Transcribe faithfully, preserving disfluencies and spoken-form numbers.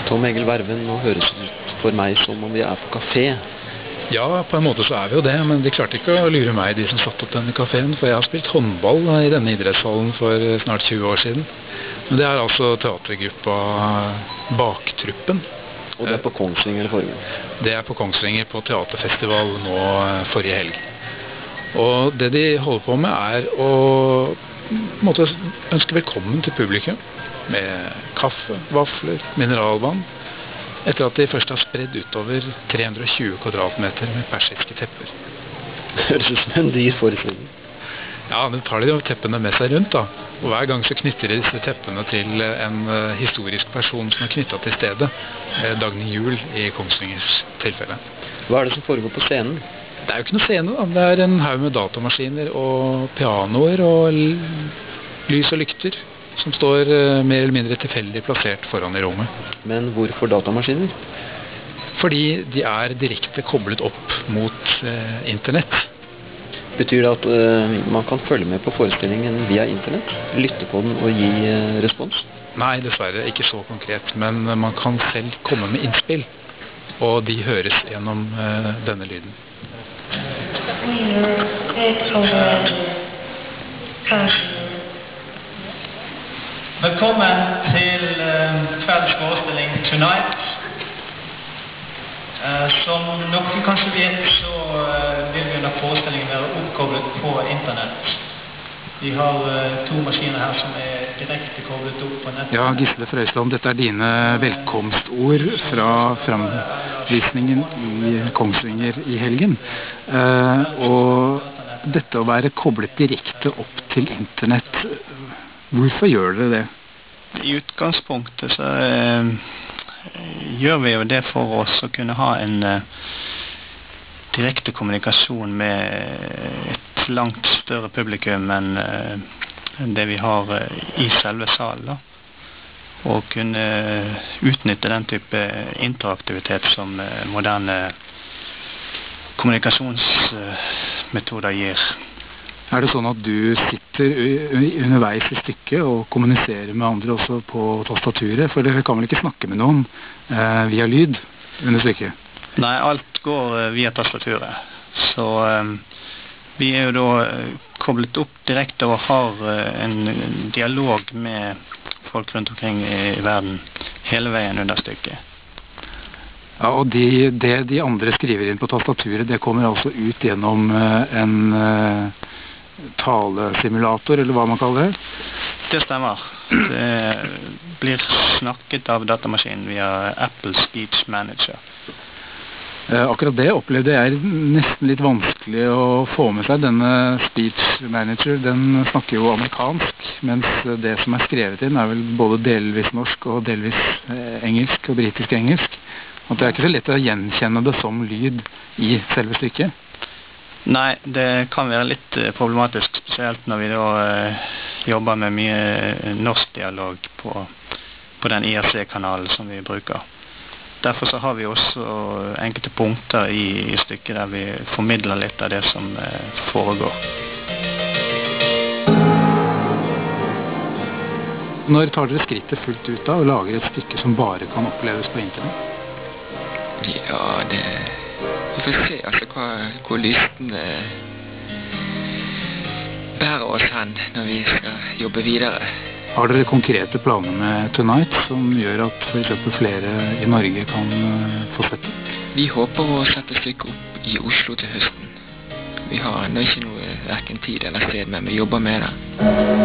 Tom Egil Verven, nå høres det ut for meg som om vi er på kafé. Ja, på en måte så er vi jo det, men de klarte ikke å lure meg, de som satt opp denne kaféen, for jeg har spilt håndball i denne idrettshallen for snart tjue år siden. Men det er altså teatergruppa Baktruppen. Og det er på Kongsvinger forrige? Det er på Kongsvinger på teaterfestival nå forrige helg. Og det de holder på med er å på en måte ønske velkommen til publikum med kaffe, vafler, mineralvann, etter at de først har spredd utover tre hundre og tjue kvadratmeter med persiske tepper. Det høres ut som en dyr forestilling. Ja, men tar de jo teppene med seg rundt da. Og hver gang så knytter de disse teppene til en uh, historisk person som er knyttet til stedet. Eh, Dagny Juel i Kongsvingers tilfelle. Hva er det som foregår på scenen? Det er jo ikke noe scene da. Det er en haug med datamaskiner og pianoer og lys og lykter som står uh, mer eller mindre tilfeldig plassert foran i rommet. Men hvorfor datamaskiner? Fordi de er direkte koblet opp mot uh, internett. Betyr det at uh, man kan følge med på forestillingen via internett? Lytte på den og gi uh, respons? Nei, dessverre ikke så konkret, men man kan selv komme med innspill, og de høres gjennom uh, denne lyden. Velkommen til uh, kveldens forestilling Tonight. Uh, som dere kanskje vet, så uh, vil vi under forestillingen være oppkoblet på internett. Vi har uh, to maskiner her som er direkte koblet opp på nettet. Ja, Gisle Frøysland, dette er dine velkomstord fra framvisningen i Kongsvinger i helgen. Uh, og dette å være koblet direkte opp til internett, hvorfor gjør dere det? I utgangspunktet så eh, gjør vi jo det for oss å kunne ha en eh, direkte kommunikasjon med et langt større publikum enn eh, det vi har eh, i selve salen da. Og kunne utnytte den type interaktivitet som eh, moderne kommunikasjonsmetoder gir. Er det sånn at du sitter underveis i stykket og kommuniserer med andre også på tastaturet? For dere kan vel ikke snakke med noen eh, via lyd under stykket? Nei, alt går eh, via tastaturet. Så eh, vi er jo da eh, koblet opp direkte og har eh, en dialog med folk rundt omkring i, i verden hele veien under stykket. Ja, og de, det de andre skriver inn på tastaturet, det kommer altså ut gjennom eh, en... Eh, talesimulator, eller hva man kaller det? Det stemmer. Det blir snakket av datamaskinen via Apple Speech Manager. Eh, akkurat det opplevde jeg nesten litt vanskelig å få med seg. Denne Speech Manager, den snakker jo amerikansk, mens det som er skrevet inn er vel både delvis norsk og delvis eh, engelsk og britisk engelsk. Og det er ikke så lett å gjenkjenne det som lyd i selve stykket. Nei, det kan være litt uh, problematisk, spesielt når vi da uh, jobber med mye norsk dialog på, på den I R C-kanalen som vi bruker. Derfor så har vi også enkelte punkter i, i stykket der vi formidler litt av det som uh, foregår. Når tar dere skrittet fullt ut da og lager et stykke som bare kan oppleves på internett? Ja, det... Vi får se altså hva, hvor lysten eh, bærer oss hen når vi skal jobbe videre. Har dere konkrete planer med Tonight som gjør at for eksempel flere i Norge kan uh, få sett det? Vi håper å sette stykket opp i Oslo til høsten. Vi har ennå ikke noe hverken tid eller sted, men vi jobber med det.